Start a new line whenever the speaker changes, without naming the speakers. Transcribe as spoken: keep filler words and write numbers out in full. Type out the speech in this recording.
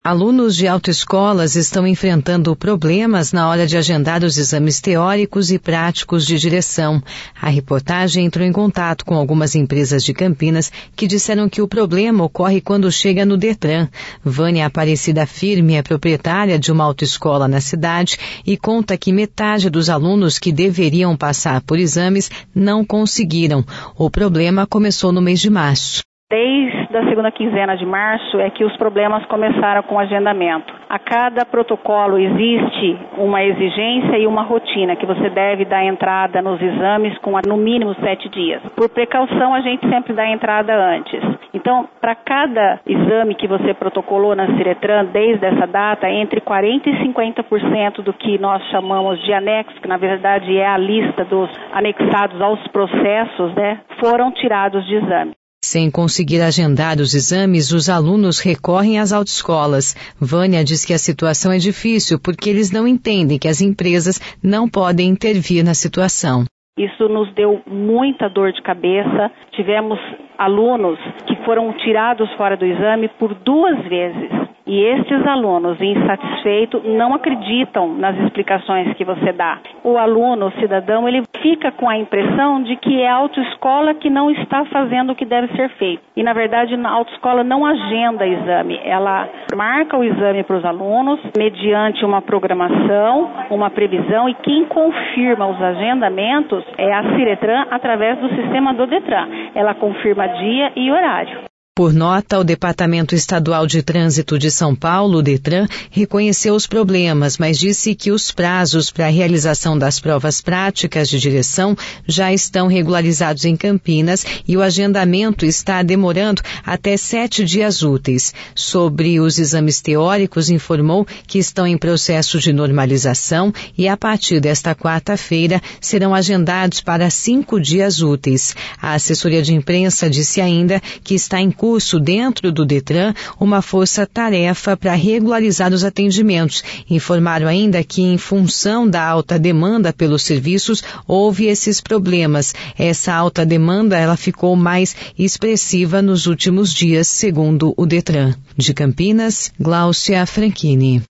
Alunos de autoescolas estão enfrentando problemas na hora de agendar os exames teóricos e práticos de direção. A reportagem entrou em contato com algumas empresas de Campinas que disseram que o problema ocorre quando chega no Detran. Vânia Aparecida Firme é proprietária de uma autoescola na cidade e conta que metade dos alunos que deveriam passar por exames não conseguiram. O problema começou no mês de março.
Desde a segunda quinzena de março é que os problemas começaram com o agendamento. A cada protocolo existe uma exigência e uma rotina que você deve dar entrada nos exames com no mínimo sete dias. Por precaução, a gente sempre dá entrada antes. Então, para cada exame que você protocolou na Ciretran, desde essa data, entre quarenta por cento e cinquenta por cento do que nós chamamos de anexo, que na verdade é a lista dos anexados aos processos, né, foram tirados de exame.
Sem conseguir agendar os exames, os alunos recorrem às autoescolas. Vânia diz que a situação é difícil porque eles não entendem que as empresas não podem intervir na situação.
Isso nos deu muita dor de cabeça. Tivemos alunos que foram tirados fora do exame por duas vezes. E estes alunos insatisfeitos não acreditam nas explicações que você dá. O aluno, o cidadão, ele fica com a impressão de que é a autoescola que não está fazendo o que deve ser feito. E, na verdade, a autoescola não agenda exame. Ela marca o exame para os alunos mediante uma programação, uma previsão, e quem confirma os agendamentos é a Ciretran através do sistema do Detran. Ela confirma dia e horário.
Por nota, o Departamento Estadual de Trânsito de São Paulo, o Detran, reconheceu os problemas, mas disse que os prazos para a realização das provas práticas de direção já estão regularizados em Campinas e o agendamento está demorando até sete dias úteis. Sobre os exames teóricos, informou que estão em processo de normalização e a partir desta quarta-feira serão agendados para cinco dias úteis. A assessoria de imprensa disse ainda que está em curso dentro do Detran uma força-tarefa para regularizar os atendimentos. Informaram ainda que, em função da alta demanda pelos serviços, houve esses problemas. Essa alta demanda ela ficou mais expressiva nos últimos dias, segundo o Detran. De Campinas, Gláucia Franchini.